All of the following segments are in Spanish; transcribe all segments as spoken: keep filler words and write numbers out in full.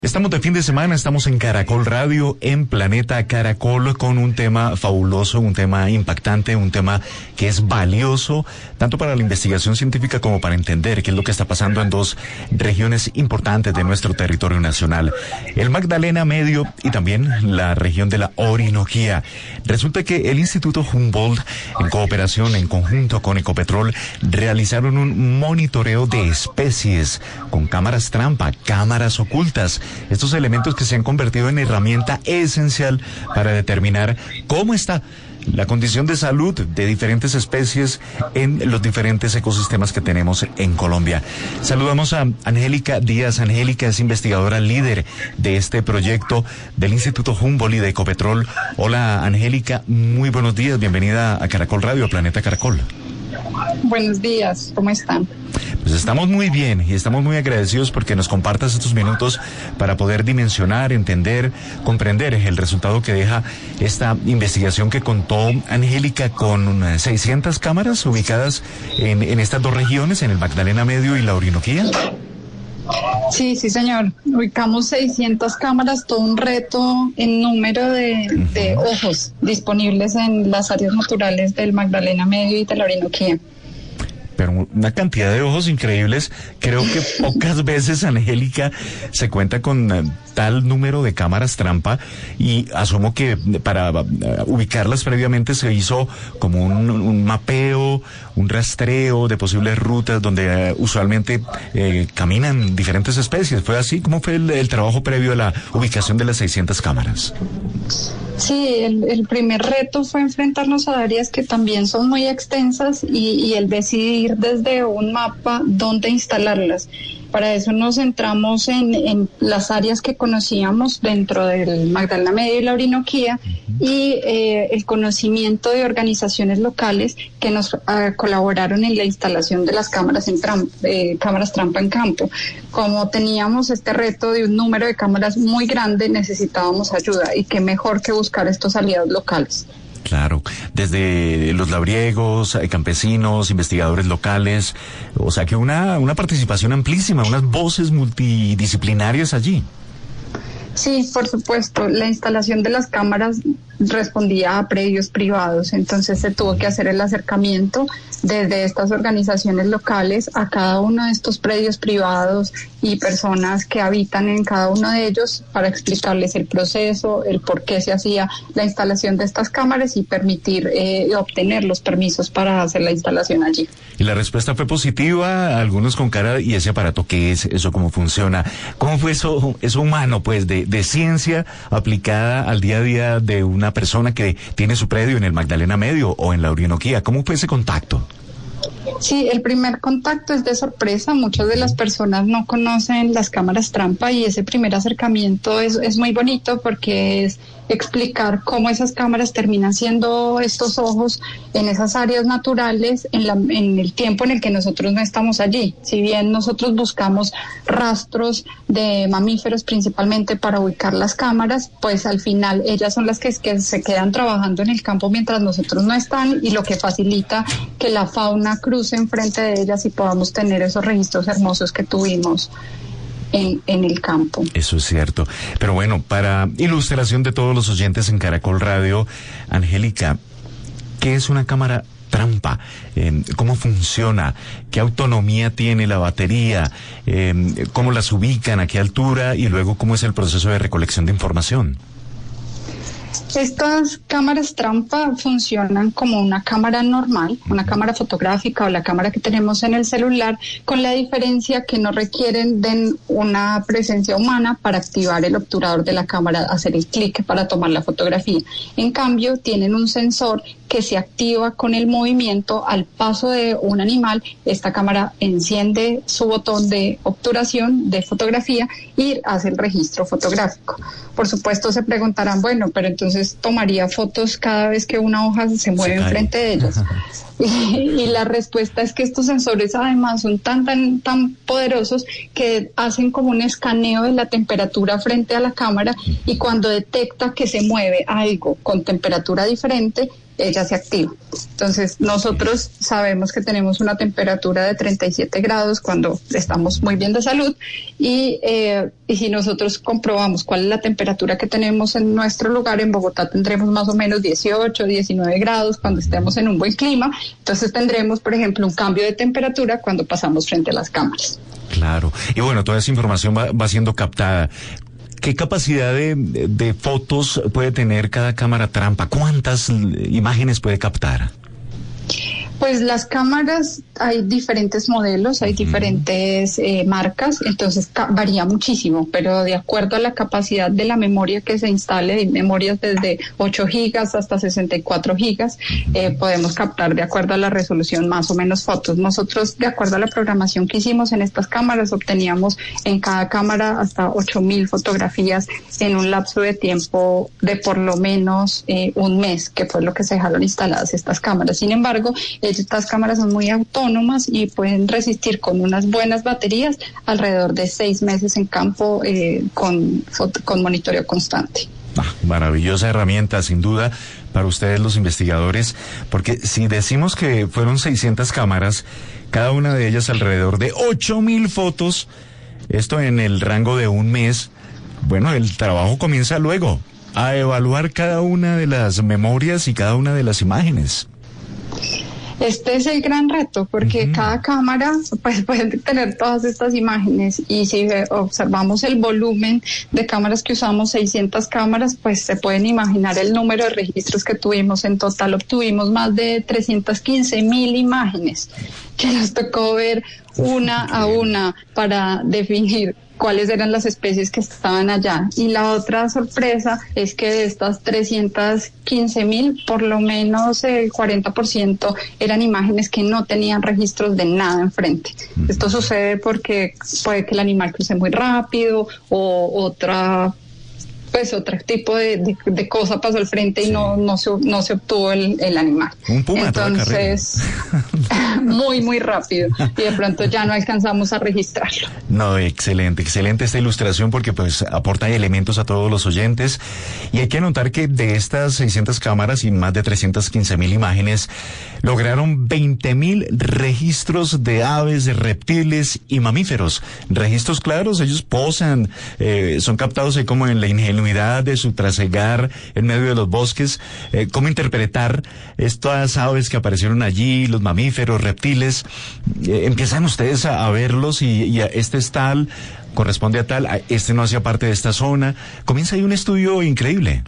Estamos de fin de semana, estamos en Caracol Radio, en Planeta Caracol, con un tema fabuloso, un tema impactante, un tema que es valioso, tanto para la investigación científica como para entender qué es lo que está pasando en dos regiones importantes de nuestro territorio nacional, el Magdalena Medio y también la región de la Orinoquía. Resulta que el Instituto Humboldt, en cooperación, en conjunto con Ecopetrol, realizaron un monitoreo de especies con cámaras trampa, cámaras ocultas. Estos elementos que se han convertido en herramienta esencial para determinar cómo está la condición de salud de diferentes especies en los diferentes ecosistemas que tenemos en Colombia. Saludamos a Angélica Díaz. Angélica es investigadora líder de este proyecto del Instituto Humboldt y de Ecopetrol. Hola, Angélica, muy buenos días. Bienvenida a Caracol Radio, a Planeta Caracol. Buenos días, ¿cómo están? Pues estamos muy bien y estamos muy agradecidos porque nos compartas estos minutos para poder dimensionar, entender, comprender el resultado que deja esta investigación que contó Angélica con seiscientas cámaras ubicadas en, en estas dos regiones, en el Magdalena Medio y la Orinoquía. Sí, sí, señor. Ubicamos seiscientas cámaras, todo un reto en número de, uh-huh. de ojos disponibles en las áreas naturales del Magdalena Medio y de la Orinoquía. Pero una cantidad de ojos increíbles. Creo que pocas veces, Angélica, se cuenta con uh, tal número de cámaras trampa, y asumo que para uh, ubicarlas previamente se hizo como un, un mapeo, un rastreo de posibles rutas donde uh, usualmente eh, caminan diferentes especies. ¿Fue así? ¿Cómo fue el, el trabajo previo a la ubicación de las seiscientas cámaras? Sí, el, el primer reto fue enfrentarnos a áreas que también son muy extensas y, y el decidir desde un mapa dónde instalarlas. Para eso nos centramos en, en las áreas que conocíamos dentro del Magdalena Medio y la Orinoquía y eh, el conocimiento de organizaciones locales que nos uh, colaboraron en la instalación de las cámaras, en tram, eh, cámaras trampa en campo. Como teníamos este reto de un número de cámaras muy grande, necesitábamos ayuda, y qué mejor que buscar estos aliados locales. Claro, desde los labriegos, campesinos, investigadores locales, o sea que una, una participación amplísima, unas voces multidisciplinarias allí. Sí, por supuesto, la instalación de las cámaras respondía a predios privados, entonces se tuvo que hacer el acercamiento desde estas organizaciones locales a cada uno de estos predios privados y personas que habitan en cada uno de ellos para explicarles el proceso, el por qué se hacía la instalación de estas cámaras y permitir eh, obtener los permisos para hacer la instalación allí. Y la respuesta fue positiva, algunos con cara, ¿y ese aparato qué es? ¿Eso cómo funciona? ¿Cómo fue eso, eso humano, pues, de, de ciencia aplicada al día a día de una persona que tiene su predio en el Magdalena Medio o en la Orinoquía? ¿Cómo fue ese contacto? Sí, el primer contacto es de sorpresa. Muchas de las personas no conocen las cámaras trampa y ese primer acercamiento es, es muy bonito porque es explicar cómo esas cámaras terminan siendo estos ojos en esas áreas naturales en, la, en el tiempo en el que nosotros no estamos allí. Si bien nosotros buscamos rastros de mamíferos principalmente para ubicar las cámaras, pues al final ellas son las que, que se quedan trabajando en el campo mientras nosotros no están, y lo que facilita que la fauna cruce enfrente de ellas y podamos tener esos registros hermosos que tuvimos En, en el campo. Eso es cierto. Pero bueno, para ilustración de todos los oyentes en Caracol Radio, Angélica, ¿qué es una cámara trampa? Eh, ¿Cómo funciona? ¿Qué autonomía tiene la batería? Eh, ¿Cómo las ubican? ¿A qué altura? Y luego, ¿cómo es el proceso de recolección de información? Estas cámaras trampa funcionan como una cámara normal, una cámara fotográfica o la cámara que tenemos en el celular, con la diferencia que no requieren de una presencia humana para activar el obturador de la cámara, hacer el clic para tomar la fotografía. En cambio, tienen un sensor que se activa con el movimiento al paso de un animal. Esta cámara enciende su botón de obturación de fotografía y hace el registro fotográfico. Por supuesto, se preguntarán, bueno, pero entonces tomaría fotos cada vez que una hoja se mueve se enfrente de ellas. Y, y la respuesta es que estos sensores además son tan, tan, tan poderosos que hacen como un escaneo de la temperatura frente a la cámara, y cuando detecta que se mueve algo con temperatura diferente, ella se activa. Entonces, nosotros sabemos que tenemos una temperatura de treinta y siete grados cuando estamos muy bien de salud y, eh, y si nosotros comprobamos cuál es la temperatura que tenemos en nuestro lugar, en Bogotá tendremos más o menos dieciocho, diecinueve grados cuando estemos en un buen clima. Entonces, tendremos, por ejemplo, un cambio de temperatura cuando pasamos frente a las cámaras. Claro. Y bueno, toda esa información va, va siendo captada. ¿Qué capacidad de, de, de fotos puede tener cada cámara trampa? ¿Cuántas imágenes puede captar? Pues las cámaras, hay diferentes modelos, hay uh-huh. diferentes eh, marcas, entonces ca- varía muchísimo, pero de acuerdo a la capacidad de la memoria que se instale, hay memorias desde ocho gigas hasta sesenta y cuatro gigas, uh-huh. eh, podemos captar de acuerdo a la resolución más o menos fotos. Nosotros, de acuerdo a la programación que hicimos en estas cámaras, obteníamos en cada cámara hasta ocho mil fotografías en un lapso de tiempo de por lo menos eh, un mes, que fue lo que se dejaron instaladas estas cámaras. Sin embargo, estas cámaras son muy autónomas y pueden resistir con unas buenas baterías alrededor de seis meses en campo eh, con, con monitoreo constante. Ah, maravillosa herramienta, sin duda, para ustedes los investigadores, porque si decimos que fueron seiscientas cámaras, cada una de ellas alrededor de ocho mil fotos, esto en el rango de un mes, bueno, el trabajo comienza luego, a evaluar cada una de las memorias y cada una de las imágenes. Este es el gran reto, porque uh-huh. cada cámara pues puede tener todas estas imágenes y si observamos el volumen de cámaras que usamos, seiscientas cámaras, pues se pueden imaginar el número de registros que tuvimos. En total obtuvimos más de trescientas quince mil imágenes que nos tocó ver una a una para definir cuáles eran las especies que estaban allá. Y la otra sorpresa es que de estas trescientas quince mil, por lo menos el cuarenta por ciento eran imágenes que no tenían registros de nada enfrente. Mm. Esto sucede porque puede que el animal cruce muy rápido o otra... pues otro tipo de, de, de cosa pasó al frente y sí. no no se no se obtuvo el, el animal. Un puma. Entonces, muy, muy rápido. Y de pronto ya no alcanzamos a registrarlo. No, excelente, excelente esta ilustración porque pues aporta elementos a todos los oyentes. Y hay que anotar que de estas seiscientas cámaras y más de trescientas quince mil imágenes, lograron veinte mil registros de aves, de reptiles y mamíferos. Registros claros, ellos posan, eh, son captados ahí como en la ingeniería de su trasegar en medio de los bosques, eh, cómo interpretar estas aves que aparecieron allí, los mamíferos, reptiles, eh, empiezan ustedes a, a verlos y, y a este es tal, corresponde a tal, a este no hacía parte de esta zona, comienza ahí un estudio increíble.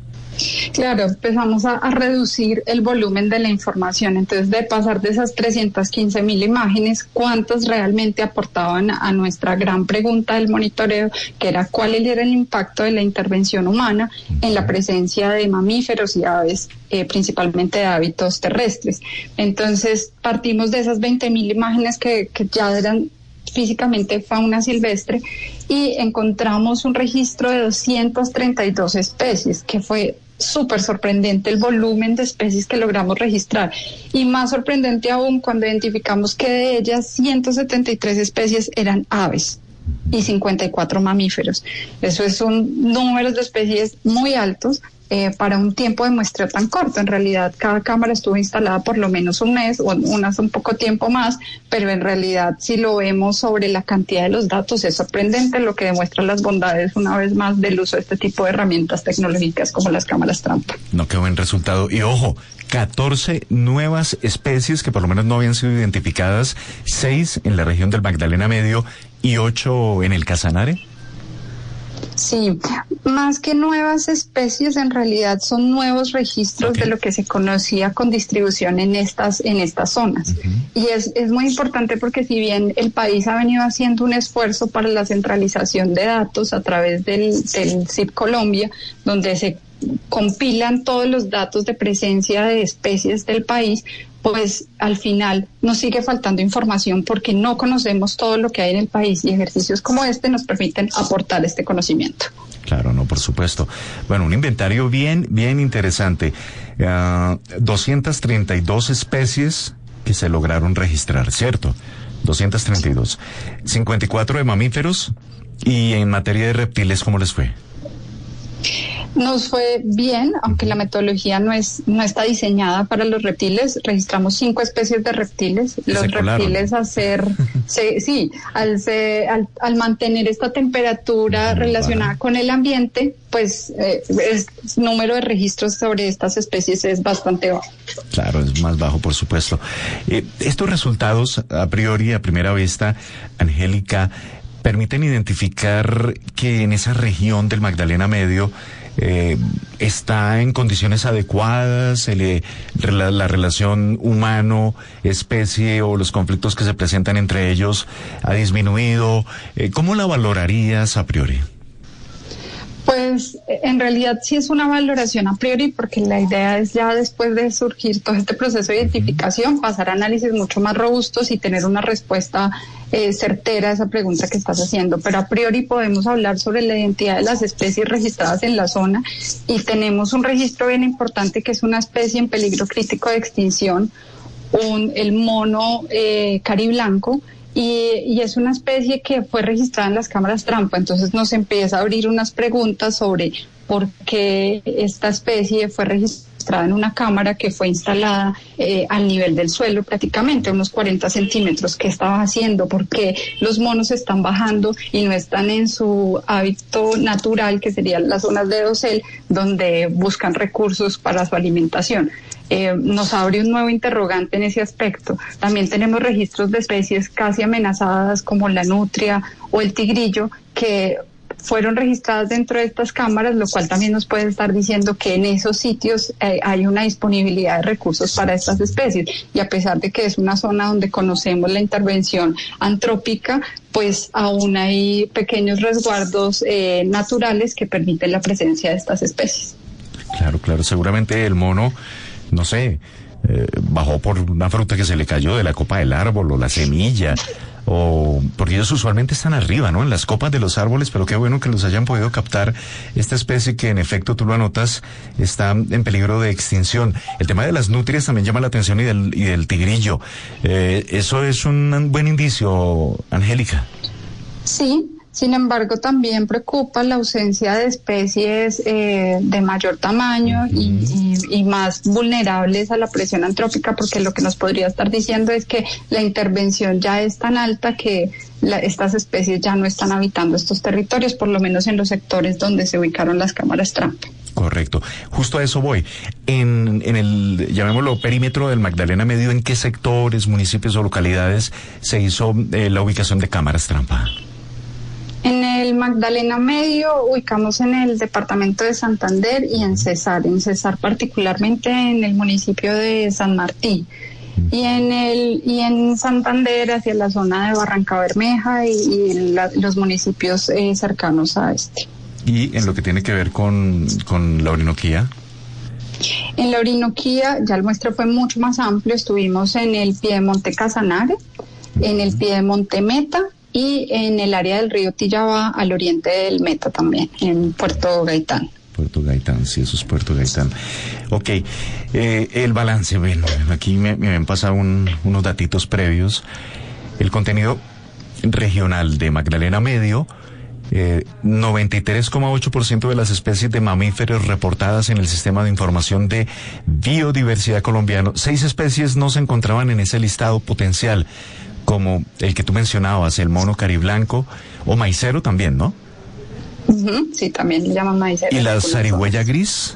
Claro, empezamos a, a reducir el volumen de la información, entonces de pasar de esas trescientas quince mil imágenes, ¿cuántas realmente aportaban a nuestra gran pregunta del monitoreo, que era cuál era el impacto de la intervención humana en la presencia de mamíferos y aves, eh, principalmente de hábitos terrestres? Entonces partimos de esas veinte mil imágenes que, que ya eran físicamente fauna silvestre y encontramos un registro de doscientas treinta y dos especies, que fue súper sorprendente el volumen de especies que logramos registrar y más sorprendente aún cuando identificamos que de ellas ciento setenta y tres especies eran aves y cincuenta y cuatro mamíferos. Eso es un número de especies muy altos eh, para un tiempo de muestreo tan corto. En realidad cada cámara estuvo instalada por lo menos un mes o unas un poco tiempo más, pero en realidad si lo vemos sobre la cantidad de los datos es sorprendente, lo que demuestra las bondades una vez más del uso de este tipo de herramientas tecnológicas como las cámaras trampa. No, qué buen resultado. Y ojo, catorce nuevas especies que por lo menos no habían sido identificadas, seis en la región del Magdalena Medio y ocho en el Casanare. Sí, más que nuevas especies, en realidad son nuevos registros okay. de lo que se conocía con distribución en estas en estas zonas. Uh-huh. Y es, es muy importante porque si bien el país ha venido haciendo un esfuerzo para la centralización de datos a través del, del C I P Colombia, donde se compilan todos los datos de presencia de especies del país, pues al final nos sigue faltando información porque no conocemos todo lo que hay en el país y ejercicios como este nos permiten aportar este conocimiento. Claro, no, por supuesto. Bueno, un inventario bien, bien interesante. Uh, doscientas treinta y dos especies que se lograron registrar, ¿cierto? doscientas treinta y dos. cincuenta y cuatro de mamíferos y en materia de reptiles, ¿cómo les fue? Nos fue bien, aunque la metodología no es no está diseñada para los reptiles. Registramos cinco especies de reptiles. Los reptiles al ser, se, sí, al, ser, al, al mantener esta temperatura relacionada con el ambiente, pues eh, el número de registros sobre estas especies es bastante bajo. Claro, es más bajo, por supuesto. Eh, estos resultados, a priori, a primera vista, Angélica, permiten identificar que en esa región del Magdalena Medio Eh, está en condiciones adecuadas, el, la, la relación humano-especie o los conflictos que se presentan entre ellos ha disminuido. Eh, ¿Cómo la valorarías a priori? Pues en realidad sí es una valoración a priori, porque la idea es ya después de surgir todo este proceso de identificación, pasar a análisis mucho más robustos y tener una respuesta eh, certera a esa pregunta que estás haciendo. Pero a priori podemos hablar sobre la identidad de las especies registradas en la zona, y tenemos un registro bien importante que es una especie en peligro crítico de extinción, un, el mono eh, cariblanco. Y, y es una especie que fue registrada en las cámaras trampa. Entonces nos empieza a abrir unas preguntas sobre por qué esta especie fue registrada en una cámara que fue instalada eh, al nivel del suelo prácticamente, unos cuarenta centímetros. ¿Qué estaba haciendo? ¿Por qué los monos están bajando y no están en su hábito natural, que serían las zonas de dosel, donde buscan recursos para su alimentación? Eh, nos abre un nuevo interrogante en ese aspecto. También tenemos registros de especies casi amenazadas como la nutria o el tigrillo, que fueron registradas dentro de estas cámaras, lo cual también nos puede estar diciendo que en esos sitios eh, hay una disponibilidad de recursos para estas especies, y a pesar de que es una zona donde conocemos la intervención antrópica, pues aún hay pequeños resguardos eh, naturales que permiten la presencia de estas especies. Claro, claro, seguramente el mono, no sé, eh, bajó por una fruta que se le cayó de la copa del árbol, o la semilla, o porque ellos usualmente están arriba, ¿no?, en las copas de los árboles, pero qué bueno que los hayan podido captar esta especie que en efecto, tú lo anotas, está en peligro de extinción. El tema de las nutrias también llama la atención, y del, y del tigrillo. Eh, ¿eso es un buen indicio, Angélica? Sí. Sin embargo, también preocupa la ausencia de especies eh, de mayor tamaño y, y, y más vulnerables a la presión antrópica, porque lo que nos podría estar diciendo es que la intervención ya es tan alta que la, estas especies ya no están habitando estos territorios, por lo menos en los sectores donde se ubicaron las cámaras trampa. Correcto. Justo a eso voy. En, en el, llamémoslo, perímetro del Magdalena Medio, ¿en qué sectores, municipios o localidades se hizo eh, la ubicación de cámaras trampa? En el Magdalena Medio ubicamos en el departamento de Santander y en Cesar, en Cesar particularmente en el municipio de San Martín, y en el y en Santander hacia la zona de Barranca Bermeja y, y la, los municipios eh, cercanos a este. ¿Y en lo que tiene que ver con, con la Orinoquía? En la Orinoquía ya el muestreo fue mucho más amplio. Estuvimos en el Piedemonte Casanare, en el Piedemonte Meta, y en el área del río Tillaba al oriente del Meta también, en Puerto Gaitán. Puerto Gaitán, sí, eso es Puerto Gaitán. Ok, eh, el balance, bueno, aquí me, me han pasado un, unos datitos previos. El contenido regional de Magdalena Medio, eh, noventa y tres coma ocho por ciento de las especies de mamíferos reportadas en el Sistema de Información de Biodiversidad colombiano. Seis especies no se encontraban en ese listado potencial, como el que tú mencionabas, el mono cariblanco, o maicero también, ¿no? Uh-huh, sí, también le llaman maicero. ¿Y la zarigüeya gris?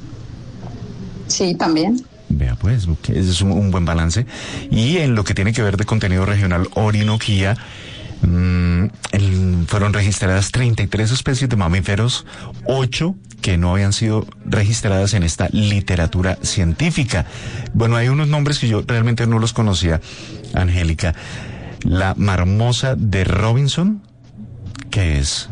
Sí, también. Vea pues, okay, ese es un, un buen balance. Y en lo que tiene que ver de contenido regional Orinoquía, mmm, el, fueron registradas treinta y tres especies de mamíferos, ocho que no habían sido registradas en esta literatura científica. Bueno, hay unos nombres que yo realmente no los conocía, Angélica. La marmosa de Robinson, ¿qué es?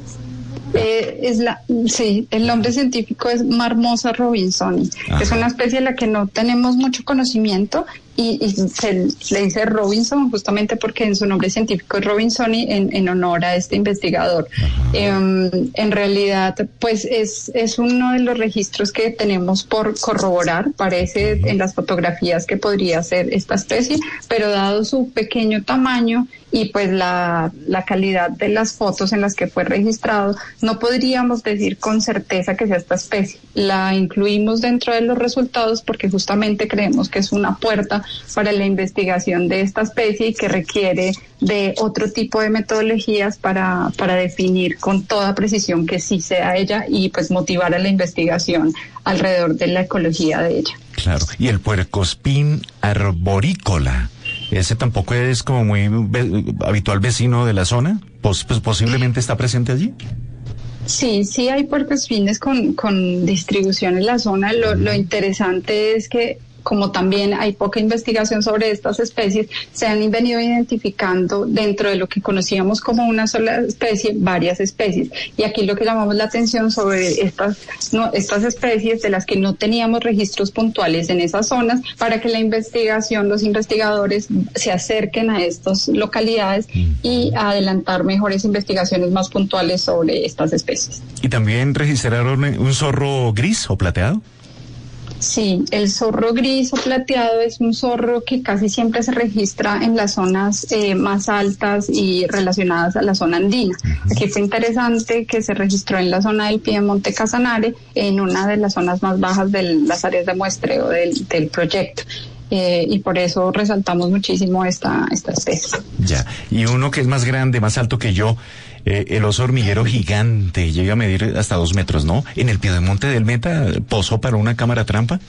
Eh, es la, sí, el nombre científico es Marmosa robinsoni. Ajá. Es una especie de la que no tenemos mucho conocimiento, y, y se le dice Robinson justamente porque en su nombre científico es Robinsoni, en, en honor a este investigador. Eh, en realidad, pues es, es uno de los registros que tenemos por corroborar, parece en las fotografías que podría ser esta especie, pero dado su pequeño tamaño y pues la, la calidad de las fotos en las que fue registrado, no podríamos decir con certeza que sea esta especie. La incluimos dentro de los resultados porque justamente creemos que es una puerta para la investigación de esta especie y que requiere de otro tipo de metodologías para, para definir con toda precisión que sí sea ella y pues motivar a la investigación alrededor de la ecología de ella. Claro, y el puercoespín arborícola, ese tampoco es como muy ve- habitual vecino de la zona, pues, pues posiblemente está presente allí. Sí, sí hay puercoespines con, con distribución en la zona. Lo, lo interesante es que como también hay poca investigación sobre estas especies, se han venido identificando dentro de lo que conocíamos como una sola especie, varias especies. Y aquí lo que llamamos la atención sobre estas, no, estas especies de las que no teníamos registros puntuales en esas zonas, para que la investigación, los investigadores se acerquen a estas localidades y adelantar mejores investigaciones más puntuales sobre estas especies. ¿Y también registraron un zorro gris o plateado? Sí, el zorro gris o plateado es un zorro que casi siempre se registra en las zonas eh, más altas y relacionadas a la zona andina. Uh-huh. Aquí fue interesante que se registró en la zona del Piedemonte Casanare, en una de las zonas más bajas de las áreas de muestreo del, del proyecto. Eh, y por eso resaltamos muchísimo esta, esta especie. Ya, y uno que es más grande, más alto que yo, eh, el oso hormiguero gigante, llega a medir hasta dos metros, ¿no? En el Piedemonte del Meta, ¿posó para una cámara trampa?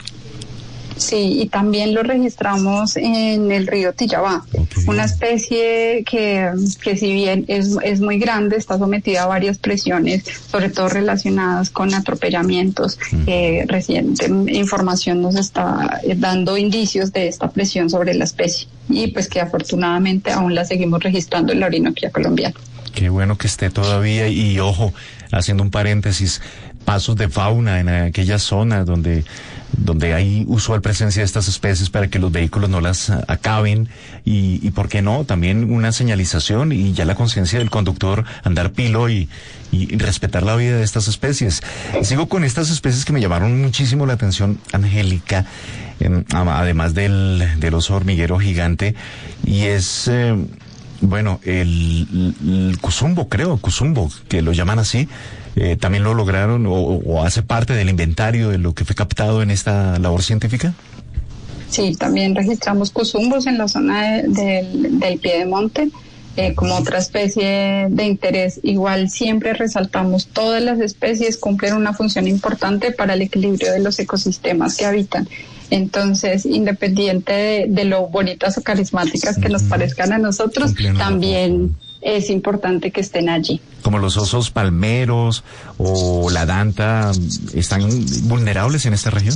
Sí, y también lo registramos en el río Tillabá, okay. Una especie que, que si bien es, es muy grande, está sometida a varias presiones, sobre todo relacionadas con atropellamientos. Uh-huh. Eh, reciente información nos está dando indicios de esta presión sobre la especie y pues que afortunadamente aún la seguimos registrando en la Orinoquía colombiana. Qué bueno que esté todavía y ojo, haciendo un paréntesis, pasos de fauna en aquella zona donde donde hay usual presencia de estas especies para que los vehículos no las acaben y, y por qué no, también una señalización y ya la conciencia del conductor, andar pilo y, y respetar la vida de estas especies. Sigo con estas especies que me llamaron muchísimo la atención, Angélica, eh, además del, del oso hormiguero gigante, y es... Eh, Bueno, el, el cusumbo, creo, cusumbo, que lo llaman así, eh, también lo lograron o, o hace parte del inventario de lo que fue captado en esta labor científica. Sí, también registramos cusumbos en la zona de, de, del Piedemonte. Eh, como otra especie de interés. Igual siempre resaltamos, todas las especies cumplen una función importante para el equilibrio de los ecosistemas que habitan. Entonces, independiente de, de lo bonitas o carismáticas que nos parezcan a nosotros, también es importante que estén allí. Como los osos palmeros o la danta, ¿están vulnerables en esta región?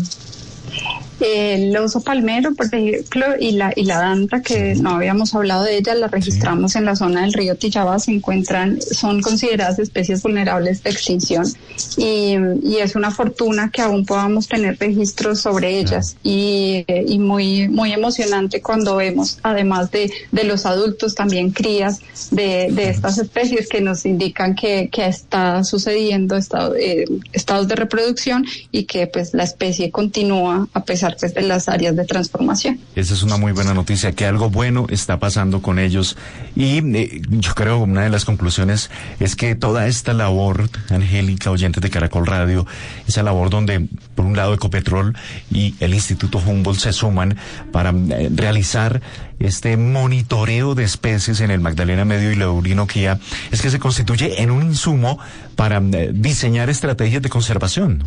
El oso palmero, por ejemplo, y la y la danta, que no habíamos hablado de ella, la registramos sí. En la zona del río Tillabá, se encuentran, son consideradas especies vulnerables de extinción y, y es una fortuna que aún podamos tener registros sobre ellas y, y muy muy emocionante cuando vemos, además de, de los adultos, también crías de, de estas especies que nos indican que, que está sucediendo estado, eh, estados de reproducción y que pues la especie continúa a pesar de las áreas de transformación. Esa es una muy buena noticia, que algo bueno está pasando con ellos y eh, yo creo que una de las conclusiones es que toda esta labor, Angélica, oyentes de Caracol Radio, esa labor donde por un lado Ecopetrol y el Instituto Humboldt se suman para eh, realizar este monitoreo de especies en el Magdalena Medio y la Orinoquía, es que se constituye en un insumo para eh, diseñar estrategias de conservación.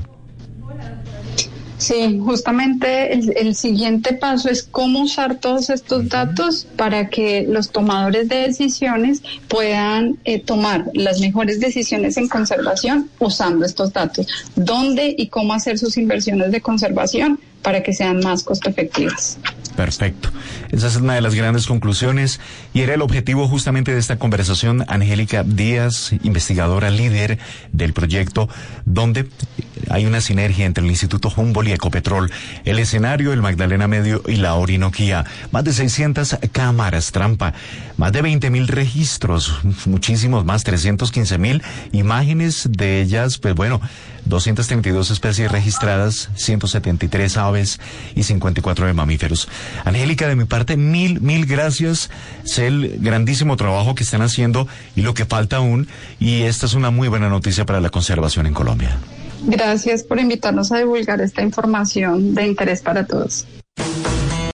Sí, justamente el, el siguiente paso es cómo usar todos estos datos para que los tomadores de decisiones puedan eh, tomar las mejores decisiones en conservación usando estos datos. ¿Dónde y cómo hacer sus inversiones de conservación para que sean más costo efectivas? Perfecto. Esa es una de las grandes conclusiones y era el objetivo justamente de esta conversación. Angélica Díaz, investigadora líder del proyecto, donde hay una sinergia entre el Instituto Humboldt y Ecopetrol, el escenario, el Magdalena Medio y la Orinoquía. Más de seiscientas cámaras trampa, más de veinte mil registros, muchísimos más, trescientos quince mil imágenes de ellas, pues bueno, doscientas treinta y dos especies registradas, ciento setenta y tres aves y cincuenta y cuatro de mamíferos. Angélica, de mi parte, mil, mil gracias. Sé el grandísimo trabajo que están haciendo y lo que falta aún, y esta es una muy buena noticia para la conservación en Colombia. Gracias por invitarnos a divulgar esta información de interés para todos.